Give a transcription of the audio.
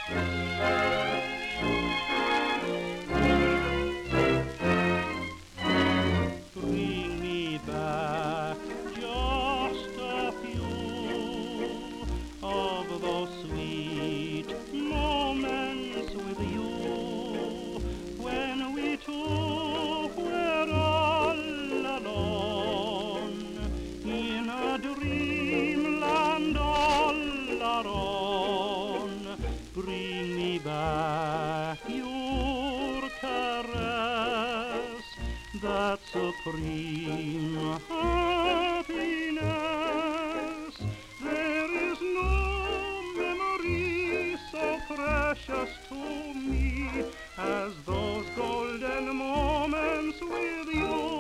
Bring me back just a few of those sweet moments with you, when we two were all alone in a dreamland all our own. Bring me back your caress, that supreme happiness. There is no memory so precious to me as those golden moments with you.